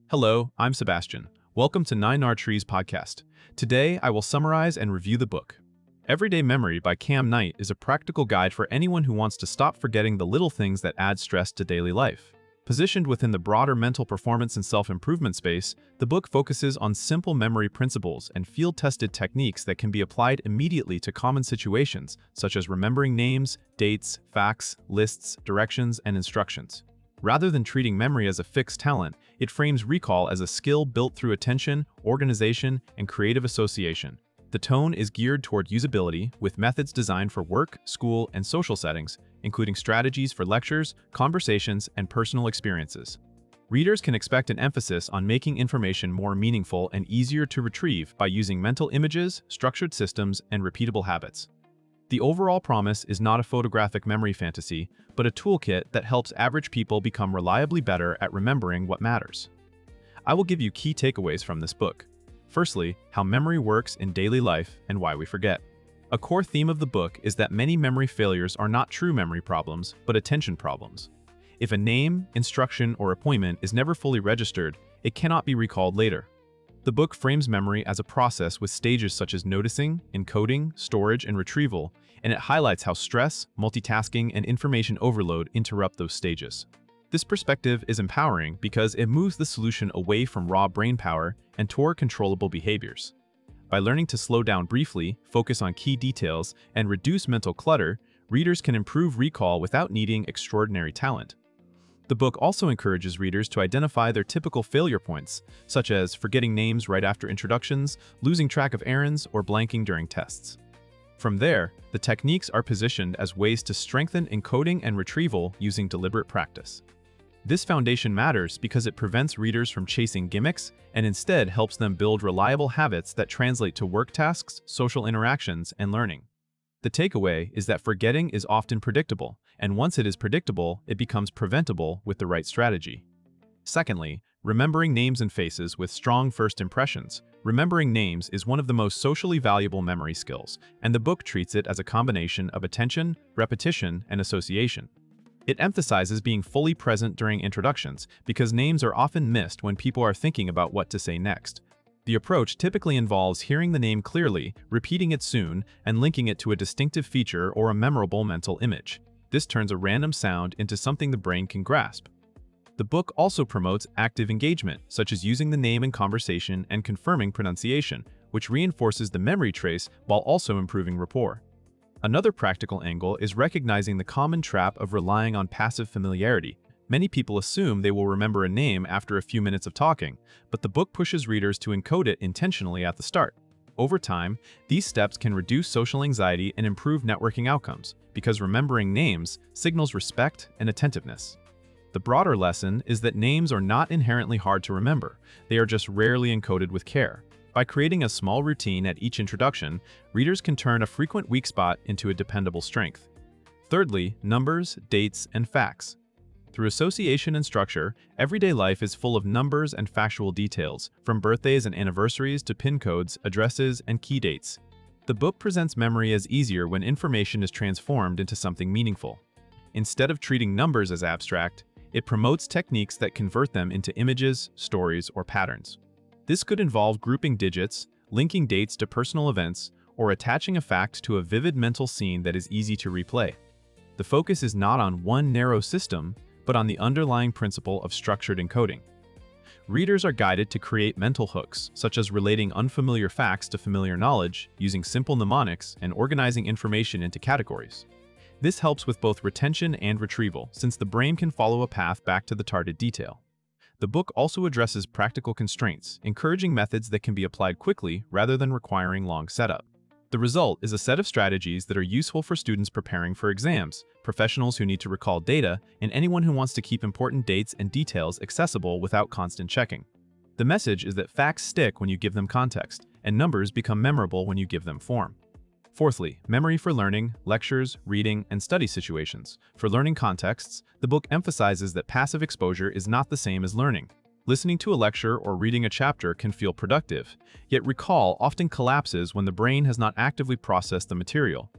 Hello, I'm Sebastian. Welcome to 9R Trees podcast. Today, I will summarize and review the book. Everyday Memory by Cam Knight is a practical guide for anyone who wants to stop forgetting the little things that add stress to daily life. Positioned within the broader mental performance and self-improvement space, the book focuses on simple memory principles and field-tested techniques that can be applied immediately to common situations, such as remembering names, dates, facts, lists, directions, and instructions. Rather than treating memory as a fixed talent, it frames recall as a skill built through attention, organization, and creative association. The tone is geared toward usability, with methods designed for work, school, and social settings, including strategies for lectures, conversations, and personal experiences. Readers can expect an emphasis on making information more meaningful and easier to retrieve by using mental images, structured systems, and repeatable habits. The overall promise is not a photographic memory fantasy, but a toolkit that helps average people become reliably better at remembering what matters. I will give you key takeaways from this book. Firstly, how memory works in daily life and why we forget. A core theme of the book is that many memory failures are not true memory problems, but attention problems. If a name, instruction, or appointment is never fully registered, it cannot be recalled later. The book frames memory as a process with stages such as noticing, encoding, storage, and retrieval, and it highlights how stress, multitasking, and information overload interrupt those stages. This perspective is empowering because it moves the solution away from raw brain power and toward controllable behaviors. By learning to slow down briefly, focus on key details, and reduce mental clutter, readers can improve recall without needing extraordinary talent. The book also encourages readers to identify their typical failure points, such as forgetting names right after introductions, losing track of errands, or blanking during tests. From there, the techniques are positioned as ways to strengthen encoding and retrieval using deliberate practice. This foundation matters because it prevents readers from chasing gimmicks and instead helps them build reliable habits that translate to work tasks, social interactions, and learning. The takeaway is that forgetting is often predictable, and once it is predictable, it becomes preventable with the right strategy. Secondly, remembering names and faces with strong first impressions. Remembering names is one of the most socially valuable memory skills, and the book treats it as a combination of attention, repetition, and association. It emphasizes being fully present during introductions because names are often missed when people are thinking about what to say next. The approach typically involves hearing the name clearly, repeating it soon, and linking it to a distinctive feature or a memorable mental image. This turns a random sound into something the brain can grasp. The book also promotes active engagement, such as using the name in conversation and confirming pronunciation, which reinforces the memory trace while also improving rapport. Another practical angle is recognizing the common trap of relying on passive familiarity. Many people assume they will remember a name after a few minutes of talking, but the book pushes readers to encode it intentionally at the start. Over time, these steps can reduce social anxiety and improve networking outcomes, because remembering names signals respect and attentiveness. The broader lesson is that names are not inherently hard to remember, they are just rarely encoded with care. By creating a small routine at each introduction, readers can turn a frequent weak spot into a dependable strength. Thirdly, numbers, dates, and facts. Through association and structure, everyday life is full of numbers and factual details, from birthdays and anniversaries to PIN codes, addresses, and key dates. The book presents memory as easier when information is transformed into something meaningful. Instead of treating numbers as abstract, it promotes techniques that convert them into images, stories, or patterns. This could involve grouping digits, linking dates to personal events, or attaching a fact to a vivid mental scene that is easy to replay. The focus is not on one narrow system, but on the underlying principle of structured encoding. Readers are guided to create mental hooks, such as relating unfamiliar facts to familiar knowledge, using simple mnemonics, and organizing information into categories. This helps with both retention and retrieval, since the brain can follow a path back to the target detail. The book also addresses practical constraints, encouraging methods that can be applied quickly rather than requiring long setup. The result is a set of strategies that are useful for students preparing for exams, professionals who need to recall data, and anyone who wants to keep important dates and details accessible without constant checking. The message is that facts stick when you give them context, and numbers become memorable when you give them form. Fourthly, memory for learning, lectures, reading, and study situations. For learning contexts, the book emphasizes that passive exposure is not the same as learning. Listening to a lecture or reading a chapter can feel productive, yet recall often collapses when the brain has not actively processed the material.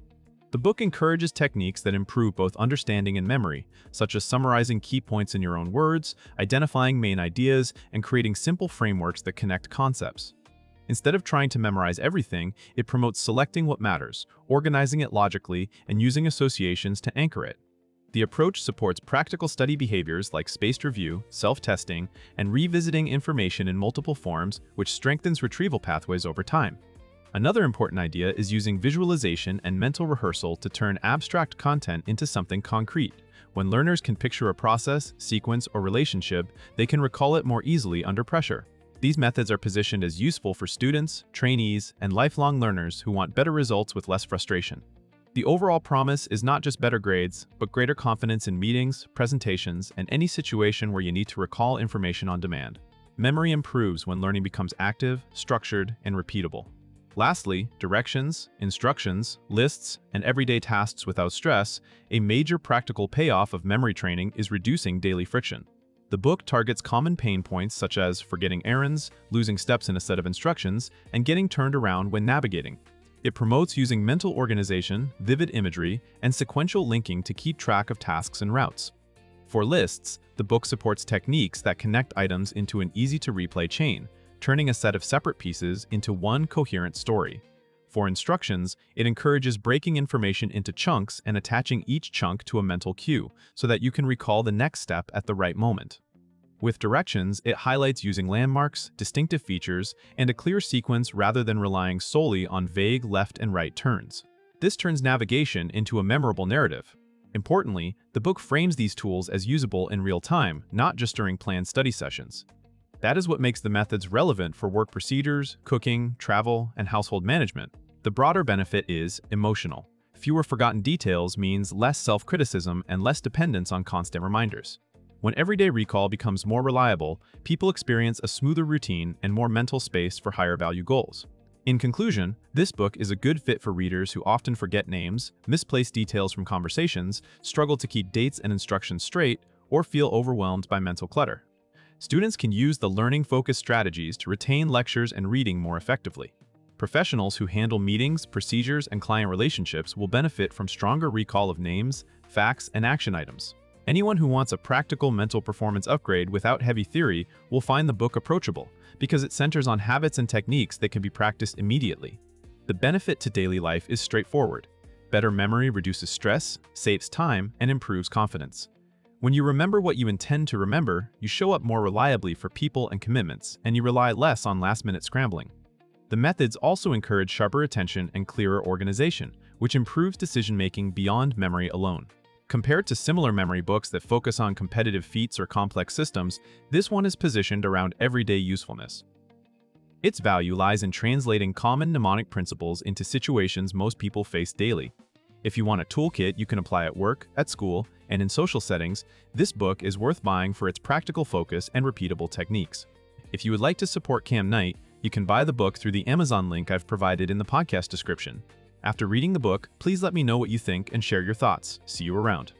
The book encourages techniques that improve both understanding and memory, such as summarizing key points in your own words, identifying main ideas, and creating simple frameworks that connect concepts. Instead of trying to memorize everything, it promotes selecting what matters, organizing it logically, and using associations to anchor it. The approach supports practical study behaviors like spaced review, self-testing, and revisiting information in multiple forms, which strengthens retrieval pathways over time. Another important idea is using visualization and mental rehearsal to turn abstract content into something concrete. When learners can picture a process, sequence, or relationship, they can recall it more easily under pressure. These methods are positioned as useful for students, trainees, and lifelong learners who want better results with less frustration. The overall promise is not just better grades, but greater confidence in meetings, presentations, and any situation where you need to recall information on demand. Memory improves when learning becomes active, structured, and repeatable. Lastly, directions, instructions, lists, and everyday tasks without stress, a major practical payoff of memory training is reducing daily friction. The book targets common pain points such as forgetting errands, losing steps in a set of instructions, and getting turned around when navigating. It promotes using mental organization, vivid imagery, and sequential linking to keep track of tasks and routes. For lists, the book supports techniques that connect items into an easy-to-replay chain, turning a set of separate pieces into one coherent story. For instructions, it encourages breaking information into chunks and attaching each chunk to a mental cue so that you can recall the next step at the right moment. With directions, it highlights using landmarks, distinctive features, and a clear sequence rather than relying solely on vague left and right turns. This turns navigation into a memorable narrative. Importantly, the book frames these tools as usable in real time, not just during planned study sessions. That is what makes the methods relevant for work procedures, cooking, travel, and household management. The broader benefit is emotional. Fewer forgotten details means less self-criticism and less dependence on constant reminders. When everyday recall becomes more reliable, people experience a smoother routine and more mental space for higher-value goals. In conclusion, this book is a good fit for readers who often forget names, misplace details from conversations, struggle to keep dates and instructions straight, or feel overwhelmed by mental clutter. Students can use the learning-focused strategies to retain lectures and reading more effectively. Professionals who handle meetings, procedures, and client relationships will benefit from stronger recall of names, facts, and action items. Anyone who wants a practical mental performance upgrade without heavy theory will find the book approachable, because it centers on habits and techniques that can be practiced immediately. The benefit to daily life is straightforward. Better memory reduces stress, saves time, and improves confidence. When you remember what you intend to remember, you show up more reliably for people and commitments, and you rely less on last-minute scrambling. The methods also encourage sharper attention and clearer organization, which improves decision-making beyond memory alone. Compared to similar memory books that focus on competitive feats or complex systems, this one is positioned around everyday usefulness. Its value lies in translating common mnemonic principles into situations most people face daily. If you want a toolkit you can apply at work, at school, and in social settings, this book is worth buying for its practical focus and repeatable techniques. If you would like to support Cam Knight, you can buy the book through the Amazon link I've provided in the podcast description. After reading the book, please let me know what you think and share your thoughts. See you around.